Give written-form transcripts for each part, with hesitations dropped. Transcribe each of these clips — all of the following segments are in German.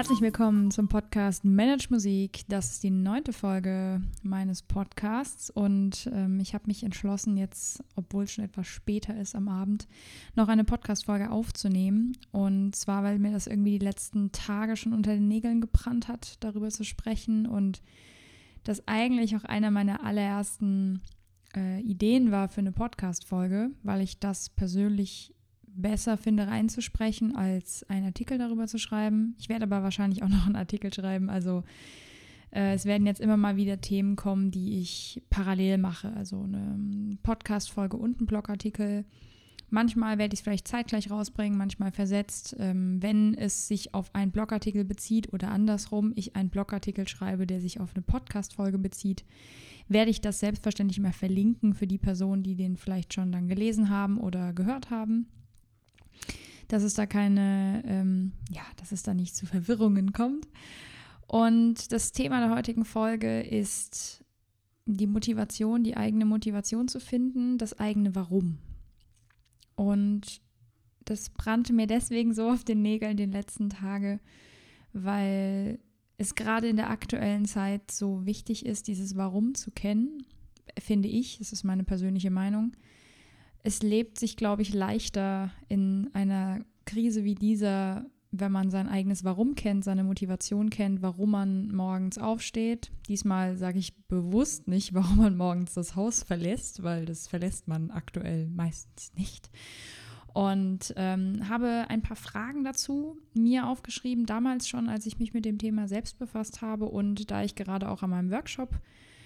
Herzlich willkommen zum Podcast Manage Musik. Das ist die 9. Folge meines Podcasts und ich habe mich entschlossen, jetzt, obwohl es schon etwas später ist am Abend, noch eine Podcast-Folge aufzunehmen. Und zwar, weil mir das irgendwie die letzten Tage schon unter den Nägeln gebrannt hat, darüber zu sprechen und das eigentlich auch einer meiner allerersten Ideen war für eine Podcast-Folge, weil ich das persönlich besser finde, reinzusprechen, als einen Artikel darüber zu schreiben. Ich werde aber wahrscheinlich auch noch einen Artikel schreiben. Also es werden jetzt immer mal wieder Themen kommen, die ich parallel mache. Also eine Podcast-Folge und ein Blogartikel. Manchmal werde ich es vielleicht zeitgleich rausbringen, manchmal versetzt. Wenn es sich auf einen Blogartikel bezieht oder andersrum, ich einen Blogartikel schreibe, der sich auf eine Podcast-Folge bezieht, werde ich das selbstverständlich immer verlinken für die Personen, die den vielleicht schon dann gelesen haben oder gehört haben. Dass es da dass es da nicht zu Verwirrungen kommt. Und das Thema der heutigen Folge ist die Motivation, die eigene Motivation zu finden, das eigene Warum. Und das brannte mir deswegen so auf den Nägeln den letzten Tagen, weil es gerade in der aktuellen Zeit so wichtig ist, dieses Warum zu kennen, finde ich, das ist meine persönliche Meinung. Es lebt sich, glaube ich, leichter in einer Krise wie dieser, wenn man sein eigenes Warum kennt, seine Motivation kennt, warum man morgens aufsteht. Diesmal sage ich bewusst nicht, warum man morgens das Haus verlässt, weil das verlässt man aktuell meistens nicht. Und habe ein paar Fragen dazu mir aufgeschrieben, damals schon, als ich mich mit dem Thema selbst befasst habe und da ich gerade auch an meinem Workshop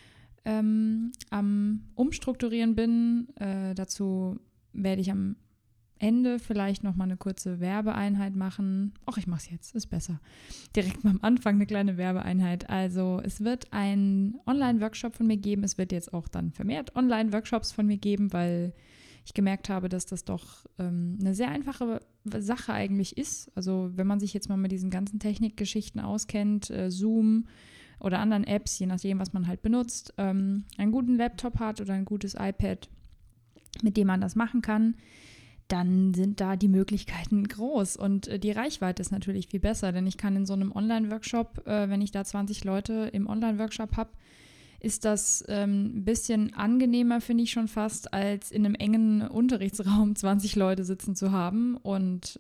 am Umstrukturieren bin. Dazu werde ich am Ende vielleicht nochmal eine kurze Werbeeinheit machen. Ich mache es jetzt, ist besser. Direkt mal am Anfang eine kleine Werbeeinheit. Also es wird einen Online-Workshop von mir geben. Es wird jetzt auch dann vermehrt Online-Workshops von mir geben, weil ich gemerkt habe, dass das doch eine sehr einfache Sache eigentlich ist. Also wenn man sich jetzt mal mit diesen ganzen Technikgeschichten auskennt, Zoom oder anderen Apps, je nachdem, was man halt benutzt, einen guten Laptop hat oder ein gutes iPad, mit dem man das machen kann, dann sind da die Möglichkeiten groß und die Reichweite ist natürlich viel besser, denn ich kann in so einem Online-Workshop, wenn ich da 20 Leute im Online-Workshop habe, ist das ein bisschen angenehmer, finde ich schon fast, als in einem engen Unterrichtsraum 20 Leute sitzen zu haben und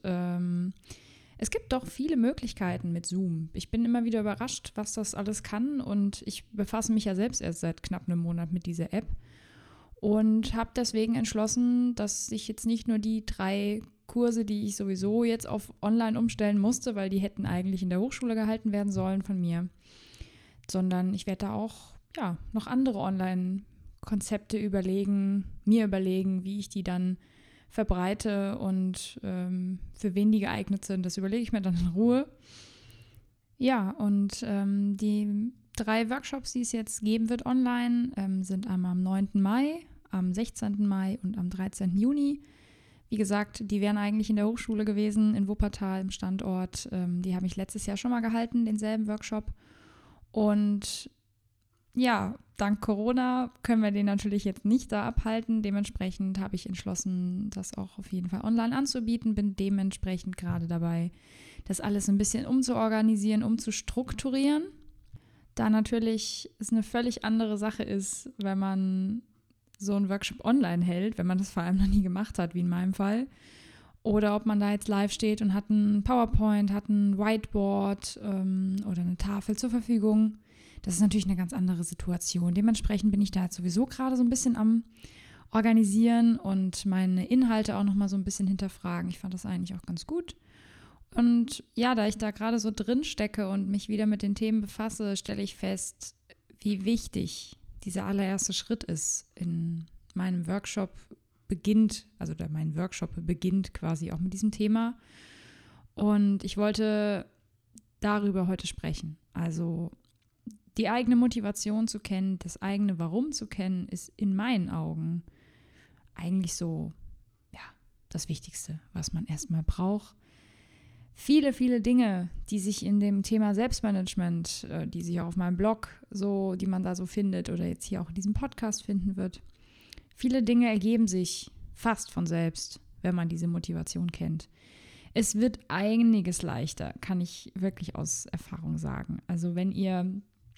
es gibt doch viele Möglichkeiten mit Zoom. Ich bin immer wieder überrascht, was das alles kann und ich befasse mich ja selbst erst seit knapp einem Monat mit dieser App und habe deswegen entschlossen, dass ich jetzt nicht nur die 3 Kurse, die ich sowieso jetzt auf online umstellen musste, weil die hätten eigentlich in der Hochschule gehalten werden sollen von mir, sondern ich werde da auch noch andere Online-Konzepte mir überlegen, wie ich die dann verbreite und für wen die geeignet sind. Das überlege ich mir dann in Ruhe. Ja, und die 3 Workshops, die es jetzt geben wird online, sind einmal am 9. Mai, am 16. Mai und am 13. Juni. Wie gesagt, die wären eigentlich in der Hochschule gewesen, in Wuppertal im Standort. Die habe ich letztes Jahr schon mal gehalten, denselben Workshop. Und ja, dank Corona können wir den natürlich jetzt nicht da abhalten. Dementsprechend habe ich entschlossen, das auch auf jeden Fall online anzubieten. Bin dementsprechend gerade dabei, das alles ein bisschen umzuorganisieren, umzustrukturieren. Da natürlich es eine völlig andere Sache ist, wenn man so einen Workshop online hält, wenn man das vor allem noch nie gemacht hat, wie in meinem Fall. Oder ob man da jetzt live steht und hat ein PowerPoint, hat ein Whiteboard oder eine Tafel zur Verfügung. Das ist natürlich eine ganz andere Situation. Dementsprechend bin ich da jetzt sowieso gerade so ein bisschen am Organisieren und meine Inhalte auch nochmal so ein bisschen hinterfragen. Ich fand das eigentlich auch ganz gut. Und ja, da ich da gerade so drin stecke und mich wieder mit den Themen befasse, stelle ich fest, wie wichtig dieser allererste Schritt ist in meinem Workshop mein Workshop beginnt quasi auch mit diesem Thema. Und ich wollte darüber heute sprechen. Also die eigene Motivation zu kennen, das eigene Warum zu kennen, ist in meinen Augen eigentlich so, das Wichtigste, was man erstmal braucht. Viele, viele Dinge, die sich in dem Thema Selbstmanagement, die sich auch auf meinem Blog die man da so findet oder jetzt hier auch in diesem Podcast finden wird, viele Dinge ergeben sich fast von selbst, wenn man diese Motivation kennt. Es wird einiges leichter, kann ich wirklich aus Erfahrung sagen. Also wenn ihr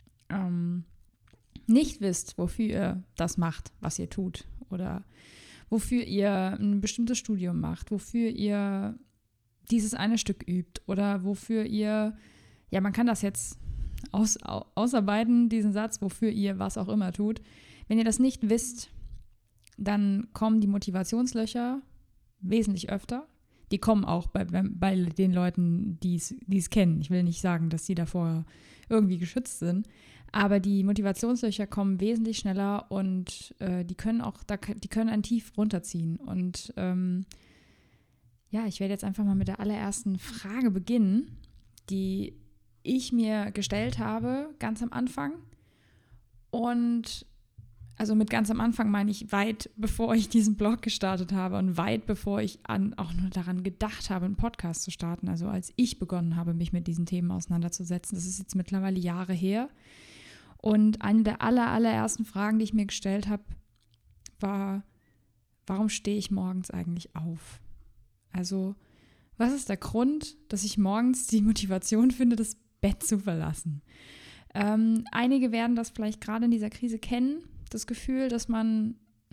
nicht wisst, wofür ihr das macht, was ihr tut, oder wofür ihr ein bestimmtes Studium macht, wofür ihr dieses eine Stück übt oder wofür ihr, ja, man kann das jetzt ausarbeiten, diesen Satz, wofür ihr was auch immer tut. Wenn ihr das nicht wisst, dann kommen die Motivationslöcher wesentlich öfter. Die kommen auch bei den Leuten, die es kennen. Ich will nicht sagen, dass sie davor irgendwie geschützt sind, aber die Motivationslöcher kommen wesentlich schneller und die können einen tief runterziehen. Und ja, ich werde jetzt einfach mal mit der allerersten Frage beginnen, die ich mir gestellt habe, ganz am Anfang. Und also mit ganz am Anfang meine ich weit bevor ich diesen Blog gestartet habe und weit bevor ich auch nur daran gedacht habe, einen Podcast zu starten. Also als ich begonnen habe, mich mit diesen Themen auseinanderzusetzen. Das ist jetzt mittlerweile Jahre her. Und eine der allerersten Fragen, die ich mir gestellt habe, war, warum stehe ich morgens eigentlich auf? Also, was ist der Grund, dass ich morgens die Motivation finde, das Bett zu verlassen? Einige werden das vielleicht gerade in dieser Krise kennen, das Gefühl, dass man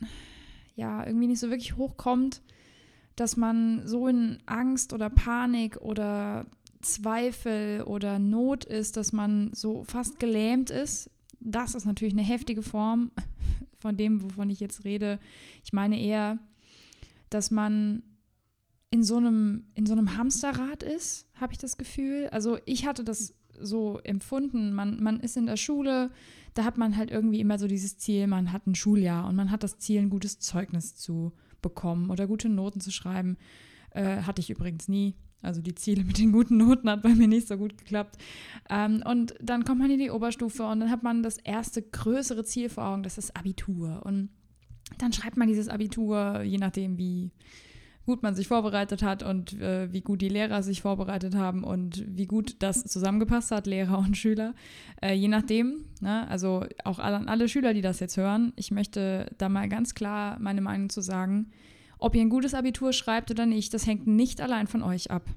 ja irgendwie nicht so wirklich hochkommt, dass man so in Angst oder Panik oder Zweifel oder Not ist, dass man so fast gelähmt ist. Das ist natürlich eine heftige Form von dem, wovon ich jetzt rede. Ich meine eher, dass man in so einem Hamsterrad ist, habe ich das Gefühl. Also ich hatte das so empfunden. Man ist in der Schule, da hat man halt irgendwie immer so dieses Ziel, man hat ein Schuljahr und man hat das Ziel, ein gutes Zeugnis zu bekommen oder gute Noten zu schreiben. Hatte ich übrigens nie. Also die Ziele mit den guten Noten hat bei mir nicht so gut geklappt. Und dann kommt man in die Oberstufe und dann hat man das erste größere Ziel vor Augen, das ist Abitur. Und dann schreibt man dieses Abitur, je nachdem wie gut man sich vorbereitet hat und wie gut die Lehrer sich vorbereitet haben und wie gut das zusammengepasst hat, Lehrer und Schüler. Je nachdem, ne? Also auch an alle Schüler, die das jetzt hören, ich möchte da mal ganz klar meine Meinung zu sagen, ob ihr ein gutes Abitur schreibt oder nicht, das hängt nicht allein von euch ab.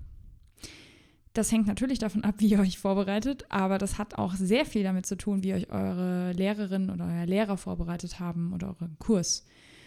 Das hängt natürlich davon ab, wie ihr euch vorbereitet, aber das hat auch sehr viel damit zu tun, wie euch eure Lehrerin oder euer Lehrer vorbereitet haben oder euren Kurs.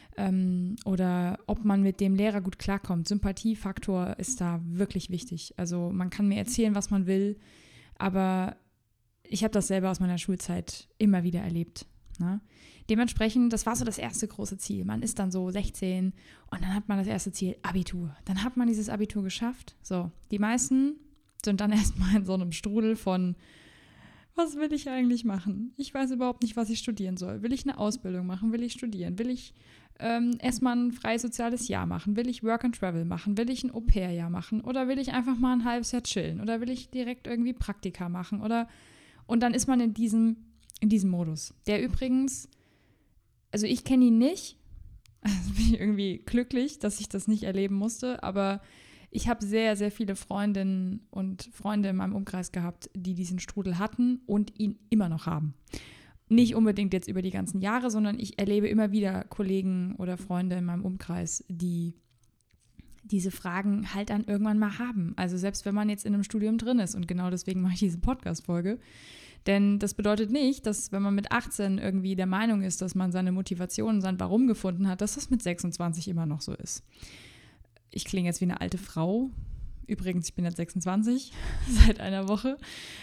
Oder ob man mit dem Lehrer gut klarkommt. Sympathiefaktor ist da wirklich wichtig. Also man kann mir erzählen, was man will, aber ich habe das selber aus meiner Schulzeit immer wieder erlebt. Ne? Dementsprechend, das war so das erste große Ziel. Man ist dann so 16 und dann hat man das erste Ziel, Abitur. Dann hat man dieses Abitur geschafft. So, die meisten sind dann erstmal in so einem Strudel von, was will ich eigentlich machen? Ich weiß überhaupt nicht, was ich studieren soll. Will ich eine Ausbildung machen? Will ich studieren? Will ich erstmal ein freies soziales Jahr machen? Will ich Work and Travel machen? Will ich ein Au-pair-Jahr machen? Oder will ich einfach mal ein halbes Jahr chillen? Oder will ich direkt irgendwie Praktika machen? Und dann ist man in diesem Modus. Der übrigens, also ich kenne ihn nicht, also bin ich irgendwie glücklich, dass ich das nicht erleben musste, aber ich habe sehr, sehr viele Freundinnen und Freunde in meinem Umkreis gehabt, die diesen Strudel hatten und ihn immer noch haben. Nicht unbedingt jetzt über die ganzen Jahre, sondern ich erlebe immer wieder Kollegen oder Freunde in meinem Umkreis, die diese Fragen halt dann irgendwann mal haben. Also selbst wenn man jetzt in einem Studium drin ist, und genau deswegen mache ich diese Podcast-Folge. Denn das bedeutet nicht, dass wenn man mit 18 irgendwie der Meinung ist, dass man seine Motivation, sein Warum gefunden hat, dass das mit 26 immer noch so ist. Ich klinge jetzt wie eine alte Frau. Übrigens, ich bin jetzt 26, seit einer Woche.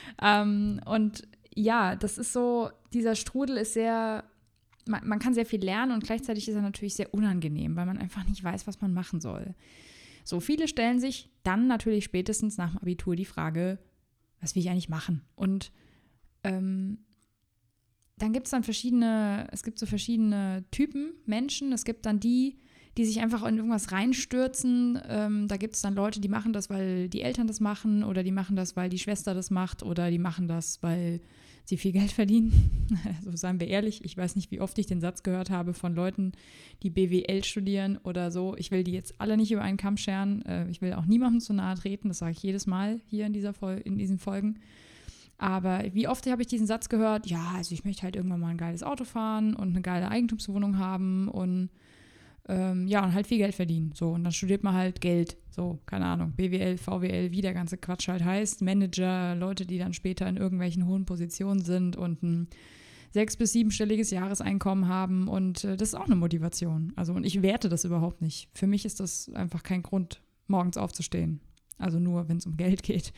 Und ja, das ist so, dieser Strudel ist sehr, man kann sehr viel lernen und gleichzeitig ist er natürlich sehr unangenehm, weil man einfach nicht weiß, was man machen soll. So, viele stellen sich dann natürlich spätestens nach dem Abitur die Frage, was will ich eigentlich machen? Und dann gibt es dann verschiedene Typen Menschen. Es gibt dann die sich einfach in irgendwas reinstürzen. Da gibt es dann Leute, die machen das, weil die Eltern das machen oder die machen das, weil die Schwester das macht oder die machen das, weil sie viel Geld verdienen. Also seien wir ehrlich, ich weiß nicht, wie oft ich den Satz gehört habe von Leuten, die BWL studieren oder so. Ich will die jetzt alle nicht über einen Kamm scheren. Ich will auch niemandem zu nahe treten. Das sage ich jedes Mal hier in diesen Folgen. Aber wie oft habe ich diesen Satz gehört, ja, also ich möchte halt irgendwann mal ein geiles Auto fahren und eine geile Eigentumswohnung haben und ja, und halt viel Geld verdienen. So, und dann studiert man halt Geld. So, keine Ahnung, BWL, VWL, wie der ganze Quatsch halt heißt. Manager, Leute, die dann später in irgendwelchen hohen Positionen sind und ein 6- bis 7-stelliges Jahreseinkommen haben. Und das ist auch eine Motivation. Also, und ich werte das überhaupt nicht. Für mich ist das einfach kein Grund, morgens aufzustehen. Also nur, wenn es um Geld geht.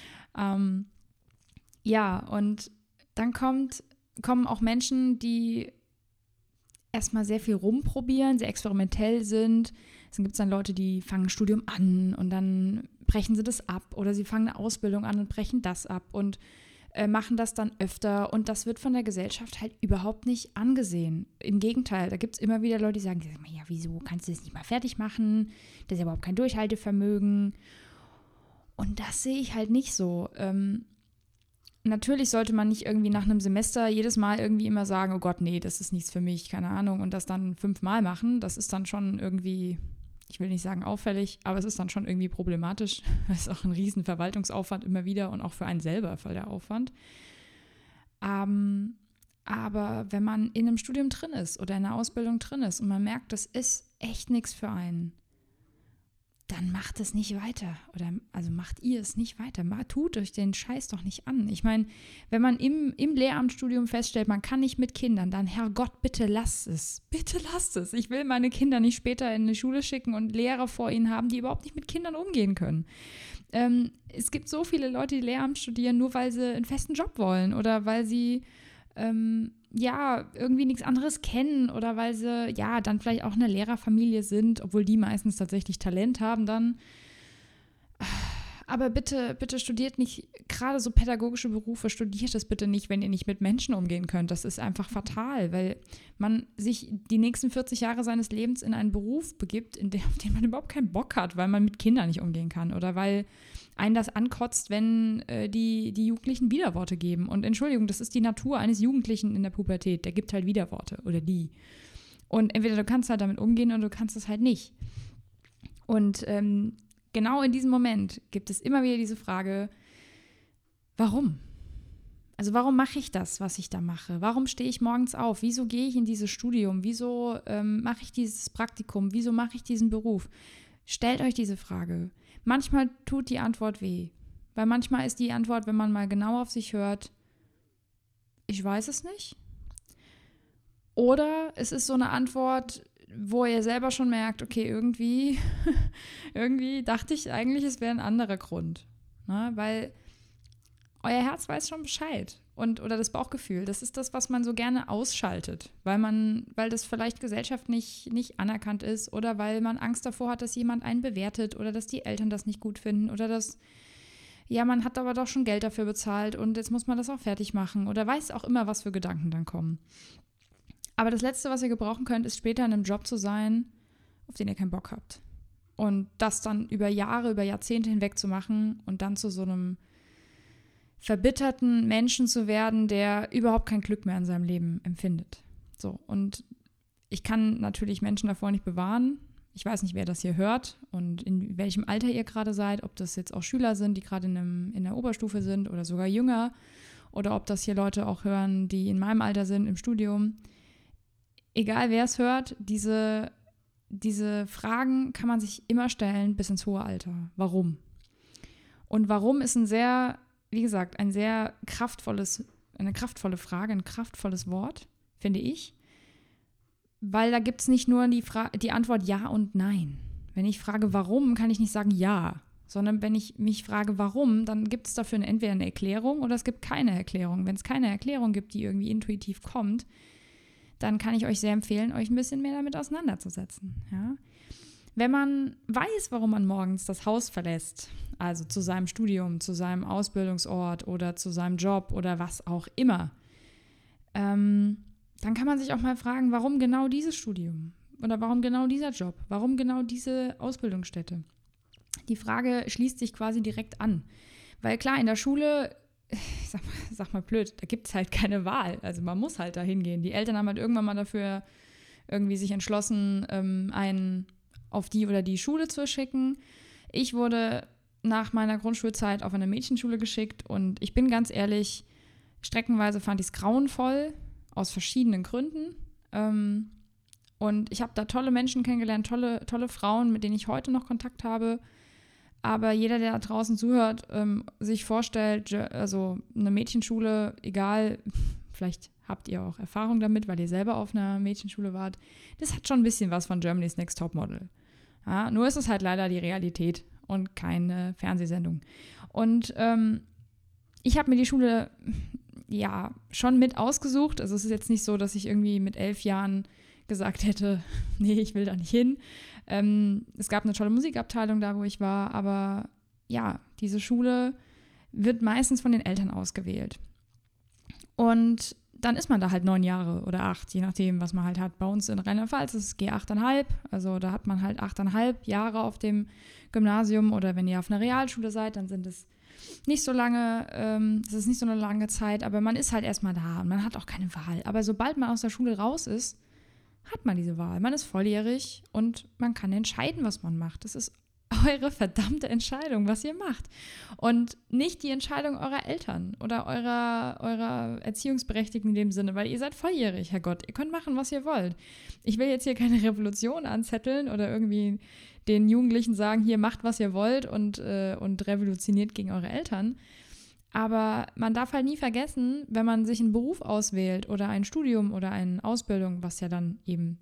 Ja, und dann kommen auch Menschen, die erstmal sehr viel rumprobieren, sehr experimentell sind. Dann gibt es dann Leute, die fangen ein Studium an und dann brechen sie das ab. Oder sie fangen eine Ausbildung an und brechen das ab und machen das dann öfter. Und das wird von der Gesellschaft halt überhaupt nicht angesehen. Im Gegenteil, da gibt es immer wieder Leute, die sagen, ja, wieso kannst du das nicht mal fertig machen? Das ist ja überhaupt kein Durchhaltevermögen. Und das sehe ich halt nicht so. Natürlich sollte man nicht irgendwie nach einem Semester jedes Mal irgendwie immer sagen, oh Gott, nee, das ist nichts für mich, keine Ahnung, und das dann 5-mal machen. Das ist dann schon irgendwie, ich will nicht sagen auffällig, aber es ist dann schon irgendwie problematisch. Das ist auch ein riesen Verwaltungsaufwand immer wieder und auch für einen selber voll der Aufwand. Aber wenn man in einem Studium drin ist oder in einer Ausbildung drin ist und man merkt, das ist echt nichts für einen, dann macht es nicht weiter. Also macht ihr es nicht weiter. Tut euch den Scheiß doch nicht an. Ich meine, wenn man im Lehramtsstudium feststellt, man kann nicht mit Kindern, dann Herrgott, bitte lasst es. Bitte lasst es. Ich will meine Kinder nicht später in die Schule schicken und Lehrer vor ihnen haben, die überhaupt nicht mit Kindern umgehen können. Es gibt so viele Leute, die Lehramt studieren, nur weil sie einen festen Job wollen oder weil sie irgendwie nichts anderes kennen oder weil sie dann vielleicht auch eine Lehrerfamilie sind, obwohl die meistens tatsächlich Talent haben dann. Aber bitte studiert nicht, gerade so pädagogische Berufe, studiert es bitte nicht, wenn ihr nicht mit Menschen umgehen könnt. Das ist einfach fatal, weil man sich die nächsten 40 Jahre seines Lebens in einen Beruf begibt, auf den man überhaupt keinen Bock hat, weil man mit Kindern nicht umgehen kann oder weil einen das ankotzt, wenn die Jugendlichen Widerworte geben. Und Entschuldigung, das ist die Natur eines Jugendlichen in der Pubertät. Der gibt halt Widerworte oder die. Und entweder du kannst halt damit umgehen oder du kannst es halt nicht. Und genau in diesem Moment gibt es immer wieder diese Frage, warum? Also warum mache ich das, was ich da mache? Warum stehe ich morgens auf? Wieso gehe ich in dieses Studium? Wieso mache ich dieses Praktikum? Wieso mache ich diesen Beruf? Stellt euch diese Frage. Manchmal tut die Antwort weh. Weil manchmal ist die Antwort, wenn man mal genau auf sich hört, ich weiß es nicht. Oder es ist so eine Antwort, wo ihr selber schon merkt, okay, irgendwie dachte ich eigentlich, es wäre ein anderer Grund. Ne? Weil euer Herz weiß schon Bescheid. Oder das Bauchgefühl, das ist das, was man so gerne ausschaltet, weil das vielleicht gesellschaftlich nicht anerkannt ist oder weil man Angst davor hat, dass jemand einen bewertet oder dass die Eltern das nicht gut finden oder dass, man hat aber doch schon Geld dafür bezahlt und jetzt muss man das auch fertig machen oder weiß auch immer, was für Gedanken dann kommen. Aber das Letzte, was ihr gebrauchen könnt, ist später in einem Job zu sein, auf den ihr keinen Bock habt. Und das dann über Jahre, über Jahrzehnte hinweg zu machen und dann zu so einem verbitterten Menschen zu werden, der überhaupt kein Glück mehr in seinem Leben empfindet. So, und ich kann natürlich Menschen davor nicht bewahren. Ich weiß nicht, wer das hier hört und in welchem Alter ihr gerade seid, ob das jetzt auch Schüler sind, die gerade in der Oberstufe sind oder sogar jünger oder ob das hier Leute auch hören, die in meinem Alter sind, im Studium. Egal wer es hört, diese Fragen kann man sich immer stellen bis ins hohe Alter. Warum? Und warum ist wie gesagt, eine kraftvolle Frage, ein kraftvolles Wort, finde ich. Weil da gibt es nicht nur die Antwort Ja und Nein. Wenn ich frage, warum, kann ich nicht sagen Ja. Sondern wenn ich mich frage, warum, dann gibt es dafür entweder eine Erklärung oder es gibt keine Erklärung. Wenn es keine Erklärung gibt, die irgendwie intuitiv kommt, dann kann ich euch sehr empfehlen, euch ein bisschen mehr damit auseinanderzusetzen. Ja? Wenn man weiß, warum man morgens das Haus verlässt, also zu seinem Studium, zu seinem Ausbildungsort oder zu seinem Job oder was auch immer, dann kann man sich auch mal fragen, warum genau dieses Studium oder warum genau dieser Job, warum genau diese Ausbildungsstätte. Die Frage schließt sich quasi direkt an. Weil klar, in der Schule, ich sag mal blöd, da gibt es halt keine Wahl. Also man muss halt da hingehen. Die Eltern haben halt irgendwann mal dafür irgendwie sich entschlossen, einen auf die oder die Schule zu schicken. Ich wurde nach meiner Grundschulzeit auf eine Mädchenschule geschickt und ich bin ganz ehrlich, streckenweise fand ich es grauenvoll, aus verschiedenen Gründen. Und Und ich habe da tolle Menschen kennengelernt, tolle Frauen, mit denen ich heute noch Kontakt habe. Aber jeder, der da draußen zuhört, sich vorstellt, also eine Mädchenschule, egal, vielleicht habt ihr auch Erfahrung damit, weil ihr selber auf einer Mädchenschule wart, das hat schon ein bisschen was von Germany's Next Topmodel. Ja, nur ist es halt leider die Realität und keine Fernsehsendung. Und ich habe mir die Schule ja schon mit ausgesucht. Also es ist jetzt nicht so, dass ich irgendwie mit 11 Jahren gesagt hätte, nee, ich will da nicht hin. Es gab eine tolle Musikabteilung da, wo ich war, aber ja, diese Schule wird meistens von den Eltern ausgewählt. Und dann ist man da halt 9 Jahre oder 8, je nachdem, was man halt hat. Bei uns in Rheinland-Pfalz ist es G8,5, also da hat man halt 8,5 Jahre auf dem Gymnasium, oder wenn ihr auf einer Realschule seid, dann sind es nicht so lange, das ist nicht so eine lange Zeit, aber man ist halt erstmal da und man hat auch keine Wahl. Aber sobald man aus der Schule raus ist, hat man diese Wahl. Man ist volljährig und man kann entscheiden, was man macht. Das ist eure verdammte Entscheidung, was ihr macht. Und nicht die Entscheidung eurer Eltern oder eurer Erziehungsberechtigten in dem Sinne, weil ihr seid volljährig, Herrgott. Ihr könnt machen, was ihr wollt. Ich will jetzt hier keine Revolution anzetteln oder irgendwie den Jugendlichen sagen, hier macht, was ihr wollt und revolutioniert gegen eure Eltern. Aber man darf halt nie vergessen, wenn man sich einen Beruf auswählt oder ein Studium oder eine Ausbildung, was ja dann eben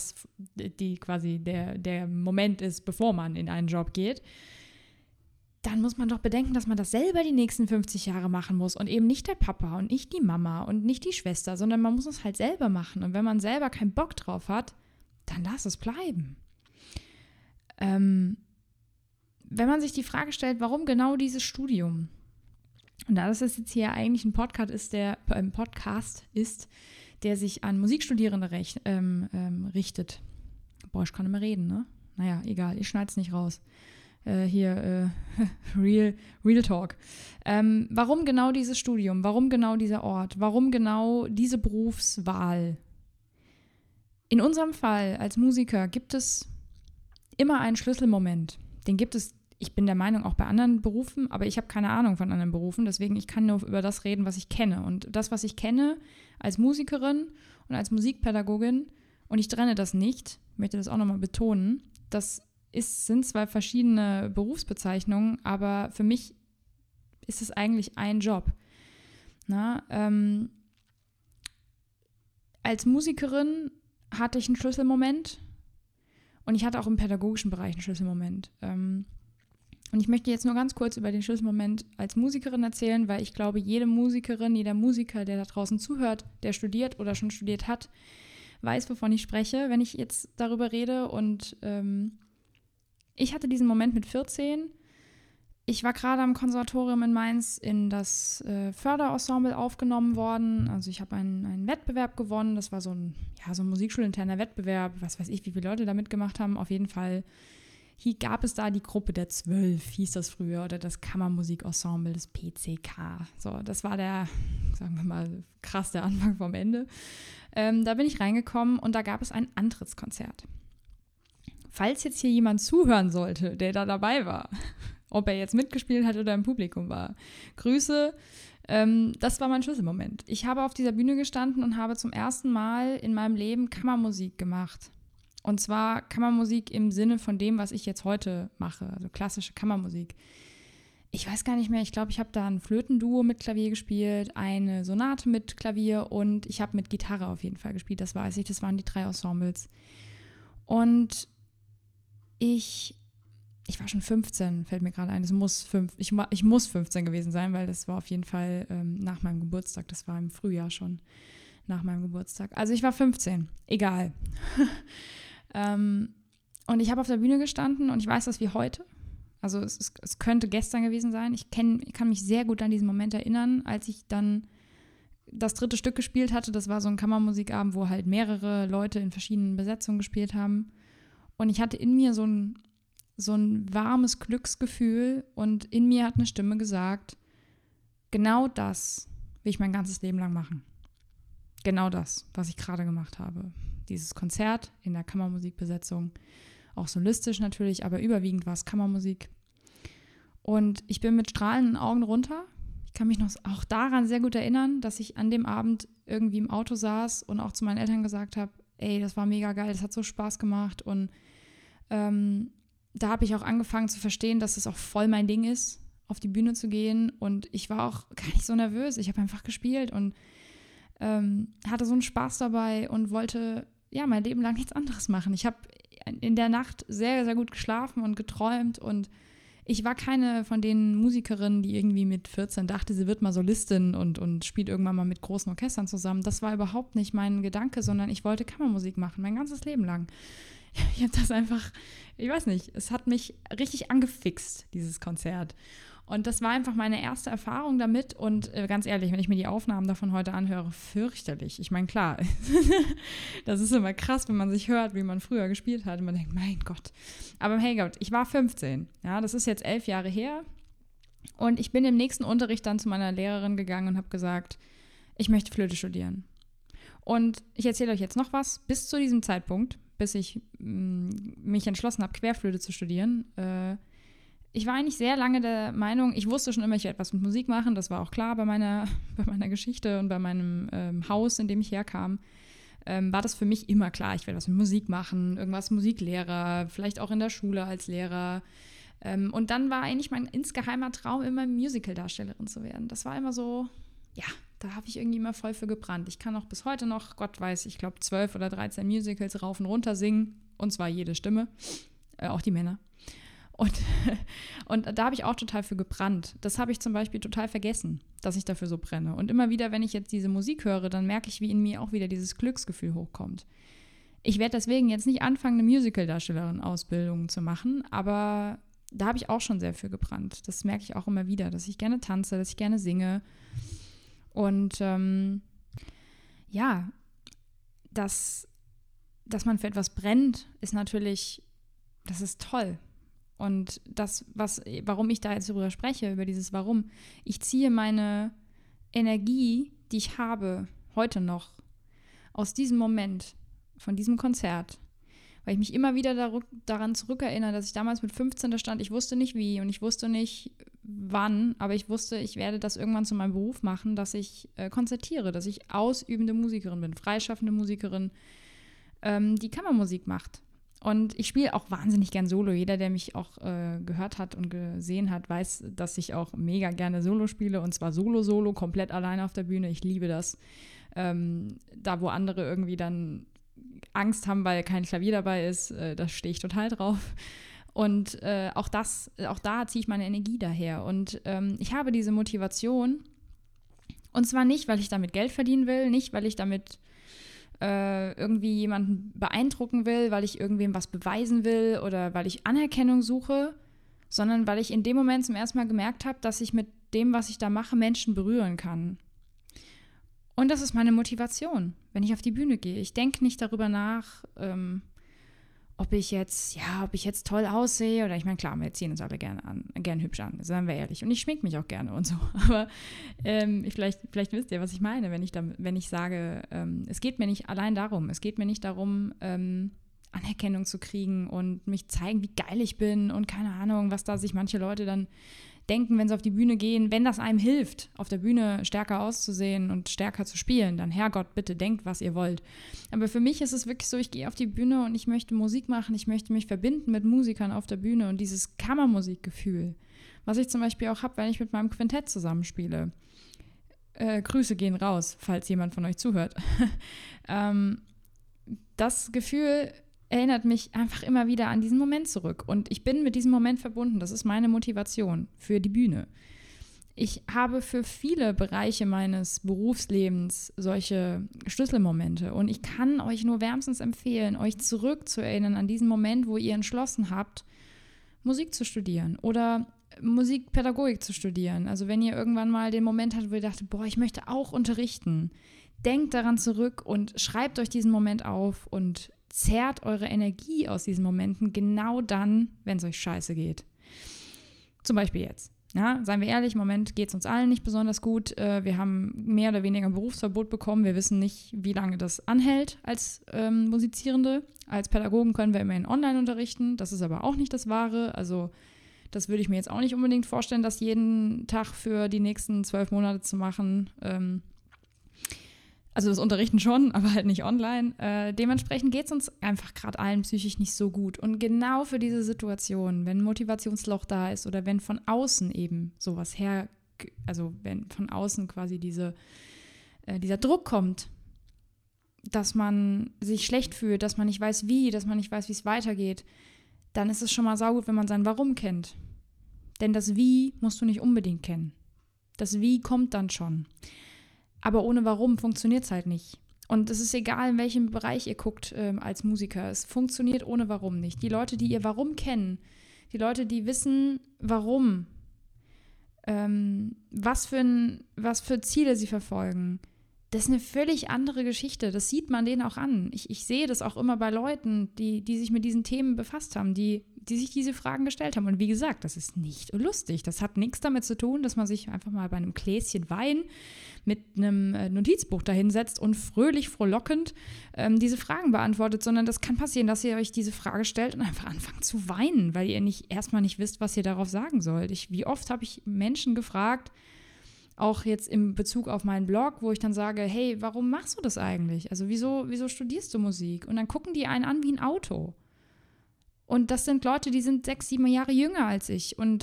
der Moment ist, bevor man in einen Job geht, dann muss man doch bedenken, dass man das selber die nächsten 50 Jahre machen muss und eben nicht der Papa und nicht die Mama und nicht die Schwester, sondern man muss es halt selber machen. Und wenn man selber keinen Bock drauf hat, dann lass es bleiben. Wenn man sich die Frage stellt, warum genau dieses Studium? Und da das jetzt hier eigentlich ein Podcast ist, der sich an Musikstudierende richtet. Boah, ich kann nicht mehr reden, ne? Naja, egal, ich schneide es nicht raus. Real Talk. Warum genau dieses Studium? Warum genau dieser Ort? Warum genau diese Berufswahl? In unserem Fall als Musiker gibt es immer einen Schlüsselmoment. Den gibt es, ich bin der Meinung, auch bei anderen Berufen, aber ich habe keine Ahnung von anderen Berufen, deswegen ich kann nur über das reden, was ich kenne. Und das, was ich kenne als Musikerin und als Musikpädagogin, und ich trenne das nicht, ich möchte das auch nochmal betonen, sind zwei verschiedene Berufsbezeichnungen, aber für mich ist es eigentlich ein Job. Als Musikerin hatte ich einen Schlüsselmoment und ich hatte auch im pädagogischen Bereich einen Schlüsselmoment. Und ich möchte jetzt nur ganz kurz über den Schlüsselmoment als Musikerin erzählen, weil ich glaube, jede Musikerin, jeder Musiker, der da draußen zuhört, der studiert oder schon studiert hat, weiß, wovon ich spreche, wenn ich jetzt darüber rede. Und ich hatte diesen Moment mit 14. Ich war gerade am Konservatorium in Mainz in das Förderensemble aufgenommen worden. Also ich habe einen Wettbewerb gewonnen. Das war so ein musikschulinterner Wettbewerb. Was weiß ich, wie viele Leute da mitgemacht haben. Auf jeden Fall gab es da die Gruppe der 12, hieß das früher, oder das Kammermusikensemble, das PCK. So, das war der, sagen wir mal, krass der Anfang vom Ende. Da bin ich reingekommen und da gab es ein Antrittskonzert. Falls jetzt hier jemand zuhören sollte, der da dabei war, ob er jetzt mitgespielt hat oder im Publikum war, Grüße, das war mein Schlüsselmoment. Ich habe auf dieser Bühne gestanden und habe zum ersten Mal in meinem Leben Kammermusik gemacht. Und zwar Kammermusik im Sinne von dem, was ich jetzt heute mache, also klassische Kammermusik. Ich weiß gar nicht mehr, ich glaube, ich habe da ein Flötenduo mit Klavier gespielt, eine Sonate mit Klavier und ich habe mit Gitarre auf jeden Fall gespielt, das weiß ich, das waren die 3 Ensembles. Und ich war schon 15, fällt mir gerade ein, ich muss 15 gewesen sein, weil das war auf jeden Fall nach meinem Geburtstag, das war im Frühjahr schon nach meinem Geburtstag. Also ich war 15, egal. Und ich habe auf der Bühne gestanden und ich weiß das wie heute. Also es könnte gestern gewesen sein. Ich kann mich sehr gut an diesen Moment erinnern, als ich dann das 3. Stück gespielt hatte. Das war so ein Kammermusikabend, wo halt mehrere Leute in verschiedenen Besetzungen gespielt haben. Und ich hatte in mir so ein warmes Glücksgefühl und in mir hat eine Stimme gesagt, genau das will ich mein ganzes Leben lang machen. Genau das, was ich gerade gemacht habe. Dieses Konzert in der Kammermusikbesetzung, auch solistisch natürlich, aber überwiegend war es Kammermusik. Und ich bin mit strahlenden Augen runter. Ich kann mich noch auch daran sehr gut erinnern, dass ich an dem Abend irgendwie im Auto saß und auch zu meinen Eltern gesagt habe, ey, das war mega geil, das hat so Spaß gemacht. Und da habe ich auch angefangen zu verstehen, dass es auch voll mein Ding ist, auf die Bühne zu gehen. Und ich war auch gar nicht so nervös. Ich habe einfach gespielt und hatte so einen Spaß dabei und wollte mein Leben lang nichts anderes machen. Ich habe in der Nacht sehr, sehr gut geschlafen und geträumt und ich war keine von den Musikerinnen, die irgendwie mit 14 dachte, sie wird mal Solistin und spielt irgendwann mal mit großen Orchestern zusammen. Das war überhaupt nicht mein Gedanke, sondern ich wollte Kammermusik machen, mein ganzes Leben lang. Ich habe das einfach, ich weiß nicht, es hat mich richtig angefixt, dieses Konzert. Und das war einfach meine erste Erfahrung damit und ganz ehrlich, wenn ich mir die Aufnahmen davon heute anhöre, fürchterlich. Ich meine, klar, das ist immer krass, wenn man sich hört, wie man früher gespielt hat und man denkt, mein Gott. Aber hey Gott, ich war 15, ja, das ist jetzt 11 Jahre her und ich bin im nächsten Unterricht dann zu meiner Lehrerin gegangen und habe gesagt, ich möchte Flöte studieren. Und ich erzähle euch jetzt noch was, bis zu diesem Zeitpunkt, bis ich mich entschlossen habe, Querflöte zu studieren, ich war eigentlich sehr lange der Meinung, ich wusste schon immer, ich werde etwas mit Musik machen, das war auch klar bei meiner Geschichte und bei meinem Haus, in dem ich herkam, war das für mich immer klar, ich werde was mit Musik machen, irgendwas Musiklehrer, vielleicht auch in der Schule als Lehrer. Und dann war eigentlich mein insgeheimer Traum, immer Musical-Darstellerin zu werden. Das war immer so, ja, da habe ich irgendwie immer voll für gebrannt. Ich kann auch bis heute noch, Gott weiß, ich glaube 12 oder 13 Musicals rauf und runter singen, und zwar jede Stimme, auch die Männer. Und da habe ich auch total für gebrannt. Das habe ich zum Beispiel total vergessen, dass ich dafür so brenne. Und immer wieder, wenn ich jetzt diese Musik höre, dann merke ich, wie in mir auch wieder dieses Glücksgefühl hochkommt. Ich werde deswegen jetzt nicht anfangen, eine Musical-Darstellerin-Ausbildung zu machen, aber da habe ich auch schon sehr für gebrannt. Das merke ich auch immer wieder, dass ich gerne tanze, dass ich gerne singe. Und dass man für etwas brennt, ist natürlich, das ist toll. Und das, warum ich da jetzt darüber spreche, über dieses Warum, ich ziehe meine Energie, die ich habe, heute noch, aus diesem Moment, von diesem Konzert, weil ich mich immer wieder daran zurückerinnere, dass ich damals mit 15 da stand, ich wusste nicht wie und ich wusste nicht wann, aber ich wusste, ich werde das irgendwann zu meinem Beruf machen, dass ich konzertiere, dass ich ausübende Musikerin bin, freischaffende Musikerin, die Kammermusik macht. Und ich spiele auch wahnsinnig gern Solo. Jeder, der mich auch gehört hat und gesehen hat, weiß, dass ich auch mega gerne Solo spiele. Und zwar Solo, komplett alleine auf der Bühne. Ich liebe das. Da, wo andere irgendwie dann Angst haben, weil kein Klavier dabei ist, da stehe ich total drauf. Und auch da ziehe ich meine Energie daher. Und ich habe diese Motivation. Und zwar nicht, weil ich damit Geld verdienen will, nicht, weil ich damit irgendwie jemanden beeindrucken will, weil ich irgendwem was beweisen will oder weil ich Anerkennung suche, sondern weil ich in dem Moment zum ersten Mal gemerkt habe, dass ich mit dem, was ich da mache, Menschen berühren kann. Und das ist meine Motivation, wenn ich auf die Bühne gehe. Ich denke nicht darüber nach, ob ich jetzt toll aussehe oder, ich meine, klar, wir ziehen uns alle gern hübsch an, seien wir ehrlich. Und ich schminke mich auch gerne und so. Aber vielleicht wisst ihr, was ich meine, wenn ich sage, es geht mir nicht allein darum. Es geht mir nicht darum, Anerkennung zu kriegen und mich zeigen, wie geil ich bin und keine Ahnung, was da sich manche Leute dann denken, wenn sie auf die Bühne gehen, wenn das einem hilft, auf der Bühne stärker auszusehen und stärker zu spielen, dann Herrgott, bitte denkt, was ihr wollt. Aber für mich ist es wirklich so, ich gehe auf die Bühne und ich möchte Musik machen, ich möchte mich verbinden mit Musikern auf der Bühne und dieses Kammermusikgefühl, was ich zum Beispiel auch habe, wenn ich mit meinem Quintett zusammenspiele. Grüße gehen raus, falls jemand von euch zuhört. Das Gefühl erinnert mich einfach immer wieder an diesen Moment zurück. Und ich bin mit diesem Moment verbunden. Das ist meine Motivation für die Bühne. Ich habe für viele Bereiche meines Berufslebens solche Schlüsselmomente. Und ich kann euch nur wärmstens empfehlen, euch zurückzuerinnern an diesen Moment, wo ihr entschlossen habt, Musik zu studieren oder Musikpädagogik zu studieren. Also wenn ihr irgendwann mal den Moment hattet, wo ihr dachtet, ich möchte auch unterrichten. Denkt daran zurück und schreibt euch diesen Moment auf und zehrt eure Energie aus diesen Momenten genau dann, wenn es euch scheiße geht. Zum Beispiel jetzt. Ja, seien wir ehrlich, im Moment geht es uns allen nicht besonders gut. Wir haben mehr oder weniger ein Berufsverbot bekommen. Wir wissen nicht, wie lange das anhält als Musizierende. Als Pädagogen können wir immerhin online unterrichten. Das ist aber auch nicht das Wahre. Also das würde ich mir jetzt auch nicht unbedingt vorstellen, das jeden Tag für die nächsten 12 Monate zu machen. Also das Unterrichten schon, aber halt nicht online. Dementsprechend geht es uns einfach gerade allen psychisch nicht so gut. Und genau für diese Situation, wenn ein Motivationsloch da ist oder wenn von außen eben sowas also wenn von außen quasi dieser Druck kommt, dass man sich schlecht fühlt, dass man nicht weiß wie, dass man nicht weiß, wie es weitergeht, dann ist es schon mal saugut, wenn man sein Warum kennt. Denn das Wie musst du nicht unbedingt kennen. Das Wie kommt dann schon. Aber ohne Warum funktioniert es halt nicht. Und es ist egal, in welchem Bereich ihr guckt als Musiker. Es funktioniert ohne Warum nicht. Die Leute, die ihr Warum kennen, die Leute, die wissen, warum, was für Ziele sie verfolgen, das ist eine völlig andere Geschichte. Das sieht man denen auch an. Ich sehe das auch immer bei Leuten, die sich mit diesen Themen befasst haben, die sich diese Fragen gestellt haben. Und wie gesagt, das ist nicht lustig. Das hat nichts damit zu tun, dass man sich einfach mal bei einem Gläschen Wein mit einem Notizbuch dahinsetzt und fröhlich, frohlockend diese Fragen beantwortet, sondern das kann passieren, dass ihr euch diese Frage stellt und einfach anfangt zu weinen, weil ihr erstmal nicht wisst, was ihr darauf sagen sollt. Wie oft habe ich Menschen gefragt, auch jetzt in Bezug auf meinen Blog, wo ich dann sage, hey, warum machst du das eigentlich? Also wieso studierst du Musik? Und dann gucken die einen an wie ein Auto. Und das sind Leute, die sind 6, 7 Jahre jünger als ich. Und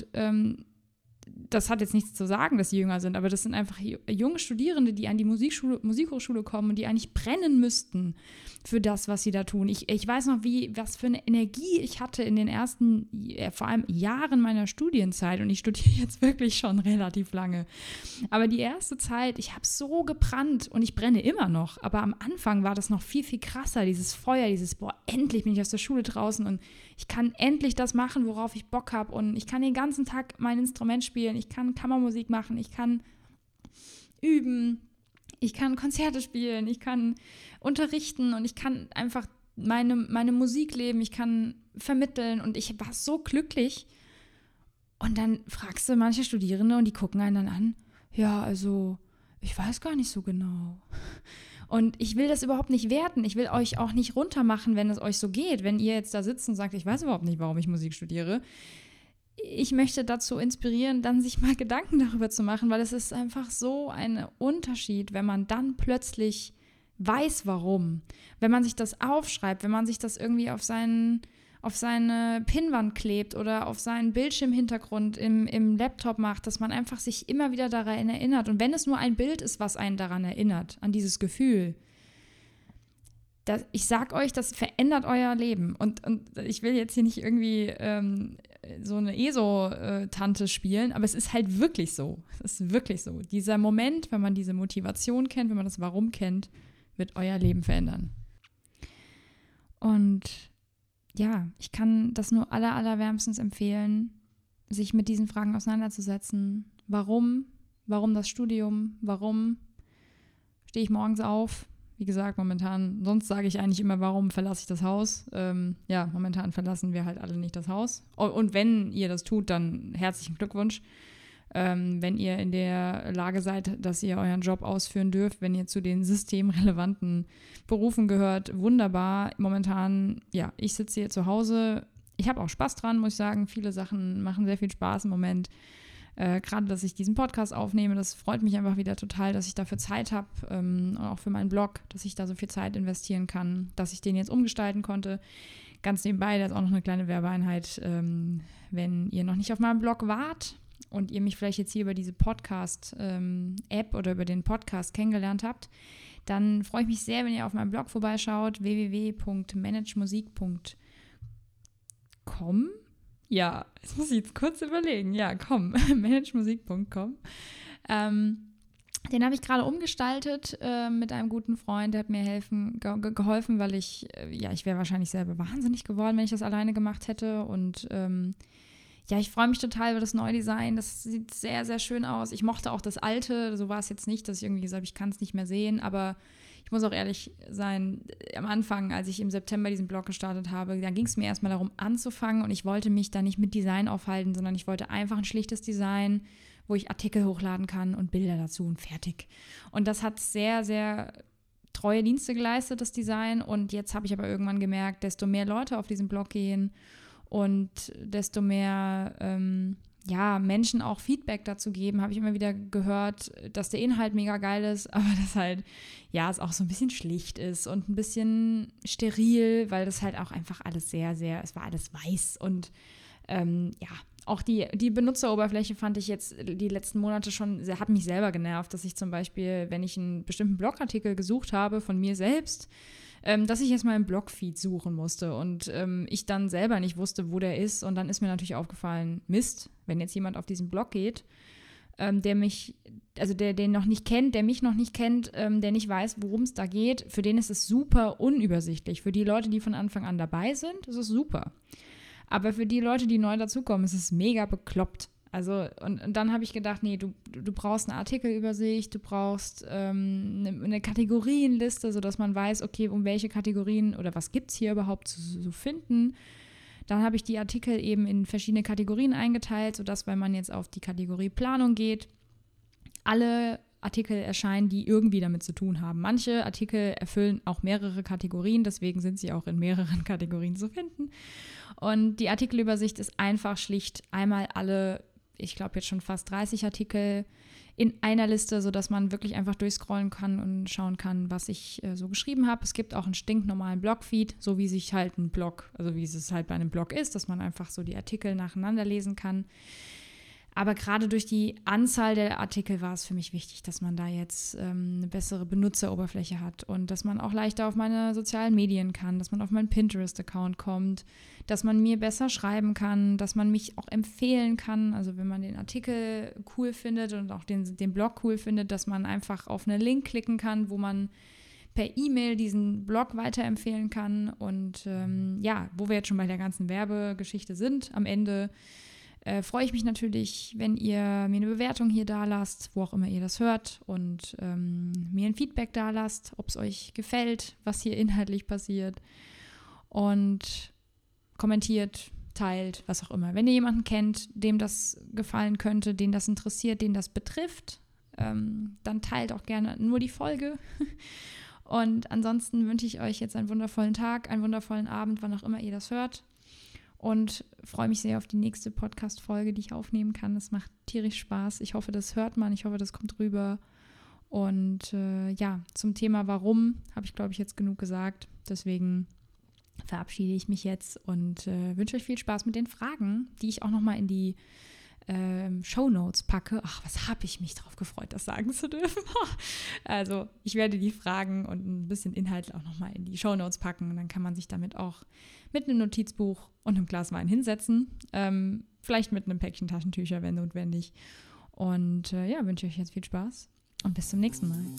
das hat jetzt nichts zu sagen, dass sie jünger sind, aber das sind einfach junge Studierende, die an die Musikhochschule kommen und die eigentlich brennen müssten für das, was sie da tun. Ich weiß noch, was für eine Energie ich hatte in den ersten, vor allem Jahren meiner Studienzeit, und ich studiere jetzt wirklich schon relativ lange. Aber die erste Zeit, ich habe so gebrannt und ich brenne immer noch, aber am Anfang war das noch viel, viel krasser, dieses Feuer, endlich bin ich aus der Schule draußen und ich kann endlich das machen, worauf ich Bock habe, und ich kann den ganzen Tag mein Instrument spielen, ich kann Kammermusik machen, ich kann üben, ich kann Konzerte spielen, ich kann unterrichten und ich kann einfach meine Musik leben, ich kann vermitteln, und ich war so glücklich. Und dann fragst du manche Studierende und die gucken einen dann an, ja, also ich weiß gar nicht so genau. Und ich will das überhaupt nicht werten. Ich will euch auch nicht runtermachen, wenn es euch so geht. Wenn ihr jetzt da sitzt und sagt, ich weiß überhaupt nicht, warum ich Musik studiere. Ich möchte dazu inspirieren, dann sich mal Gedanken darüber zu machen, weil es ist einfach so ein Unterschied, wenn man dann plötzlich weiß, warum. Wenn man sich das aufschreibt, wenn man sich das irgendwie auf seine Pinnwand klebt oder auf seinen Bildschirmhintergrund im Laptop macht, dass man einfach sich immer wieder daran erinnert. Und wenn es nur ein Bild ist, was einen daran erinnert, an dieses Gefühl, ich sag euch, das verändert euer Leben. Und ich will jetzt hier nicht irgendwie so eine ESO-Tante spielen, aber es ist halt wirklich so. Es ist wirklich so. Dieser Moment, wenn man diese Motivation kennt, wenn man das Warum kennt, wird euer Leben verändern. Und ja, ich kann das nur allerwärmstens empfehlen, sich mit diesen Fragen auseinanderzusetzen. Warum? Warum das Studium? Warum stehe ich morgens auf? Wie gesagt, momentan, sonst sage ich eigentlich immer, warum verlasse ich das Haus? Momentan verlassen wir halt alle nicht das Haus. Und wenn ihr das tut, dann herzlichen Glückwunsch. Wenn ihr in der Lage seid, dass ihr euren Job ausführen dürft, wenn ihr zu den systemrelevanten Berufen gehört, wunderbar. Momentan, ja, ich sitze hier zu Hause. Ich habe auch Spaß dran, muss ich sagen. Viele Sachen machen sehr viel Spaß im Moment. Gerade, dass ich diesen Podcast aufnehme, das freut mich einfach wieder total, dass ich dafür Zeit habe, auch für meinen Blog, dass ich da so viel Zeit investieren kann, dass ich den jetzt umgestalten konnte. Ganz nebenbei, da ist auch noch eine kleine Werbeeinheit, wenn ihr noch nicht auf meinem Blog wart und ihr mich vielleicht jetzt hier über diese Podcast-App oder über den Podcast kennengelernt habt, dann freue ich mich sehr, wenn ihr auf meinem Blog vorbeischaut, www.managemusik.com. Ja, das muss ich jetzt kurz überlegen. Ja, komm, managemusik.com. Den habe ich gerade umgestaltet mit einem guten Freund, der hat mir geholfen, weil ich wäre wahrscheinlich selber wahnsinnig geworden, wenn ich das alleine gemacht hätte. Und ich freue mich total über das neue Design. Das sieht sehr, sehr schön aus. Ich mochte auch das alte, so war es jetzt nicht, dass ich irgendwie gesagt habe, ich kann es nicht mehr sehen, aber ich muss auch ehrlich sein, am Anfang, als ich im September diesen Blog gestartet habe, da ging es mir erstmal darum anzufangen und ich wollte mich da nicht mit Design aufhalten, sondern ich wollte einfach ein schlichtes Design, wo ich Artikel hochladen kann und Bilder dazu und fertig. Und das hat sehr, sehr treue Dienste geleistet, das Design, und jetzt habe ich aber irgendwann gemerkt, desto mehr Leute auf diesen Blog gehen und desto mehr Menschen auch Feedback dazu geben, habe ich immer wieder gehört, dass der Inhalt mega geil ist, aber dass halt, es auch so ein bisschen schlicht ist und ein bisschen steril, weil das halt auch einfach alles es war alles weiß und auch die Benutzeroberfläche fand ich jetzt die letzten Monate schon, hat mich selber genervt, dass ich zum Beispiel, wenn ich einen bestimmten Blogartikel gesucht habe von mir selbst, dass ich erstmal im Blogfeed suchen musste und ich dann selber nicht wusste, wo der ist. Und dann ist mir natürlich aufgefallen, Mist, wenn jetzt jemand auf diesen Blog geht, der mich noch nicht kennt, der nicht weiß, worum es da geht, für den ist es super unübersichtlich. Für die Leute, die von Anfang an dabei sind, ist es super. Aber für die Leute, die neu dazukommen, ist es mega bekloppt. Also, und dann habe ich gedacht, nee, du brauchst eine Artikelübersicht, du brauchst eine Kategorienliste, sodass man weiß, okay, um welche Kategorien oder was gibt es hier überhaupt zu finden. Dann habe ich die Artikel eben in verschiedene Kategorien eingeteilt, sodass, wenn man jetzt auf die Kategorie Planung geht, alle Artikel erscheinen, die irgendwie damit zu tun haben. Manche Artikel erfüllen auch mehrere Kategorien, deswegen sind sie auch in mehreren Kategorien zu finden. Und die Artikelübersicht ist einfach schlicht einmal alle, ich glaube jetzt schon fast 30 Artikel in einer Liste, sodass man wirklich einfach durchscrollen kann und schauen kann, was ich so geschrieben habe. Es gibt auch einen stinknormalen Blogfeed, so wie sich halt ein Blog, also wie es halt bei einem Blog ist, dass man einfach so die Artikel nacheinander lesen kann. Aber gerade durch die Anzahl der Artikel war es für mich wichtig, dass man da jetzt eine bessere Benutzeroberfläche hat und dass man auch leichter auf meine sozialen Medien kann, dass man auf meinen Pinterest-Account kommt, dass man mir besser schreiben kann, dass man mich auch empfehlen kann. Also wenn man den Artikel cool findet und auch den Blog cool findet, dass man einfach auf einen Link klicken kann, wo man per E-Mail diesen Blog weiterempfehlen kann. Und wo wir jetzt schon bei der ganzen Werbegeschichte sind, am Ende freue ich mich natürlich, wenn ihr mir eine Bewertung hier da lasst, wo auch immer ihr das hört und mir ein Feedback da lasst, ob es euch gefällt, was hier inhaltlich passiert und kommentiert, teilt, was auch immer. Wenn ihr jemanden kennt, dem das gefallen könnte, den das interessiert, den das betrifft, dann teilt auch gerne nur die Folge. Und ansonsten wünsche ich euch jetzt einen wundervollen Tag, einen wundervollen Abend, wann auch immer ihr das hört. Und freue mich sehr auf die nächste Podcast-Folge, die ich aufnehmen kann. Das macht tierisch Spaß. Ich hoffe, das hört man. Ich hoffe, das kommt rüber. Und zum Thema Warum habe ich, glaube ich, jetzt genug gesagt. Deswegen verabschiede ich mich jetzt und wünsche euch viel Spaß mit den Fragen, die ich auch nochmal in die Shownotes packe. Ach, was habe ich mich drauf gefreut, das sagen zu dürfen. Also ich werde die Fragen und ein bisschen Inhalt auch nochmal in die Shownotes packen. Und dann kann man sich damit auch mit einem Notizbuch und einem Glas Wein hinsetzen. Vielleicht mit einem Päckchen Taschentücher, wenn notwendig. Und wünsche euch jetzt viel Spaß und bis zum nächsten Mal.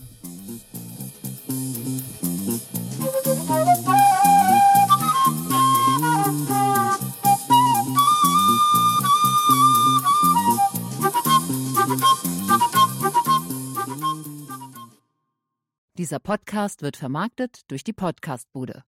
Dieser Podcast wird vermarktet durch die Podcast-Bude.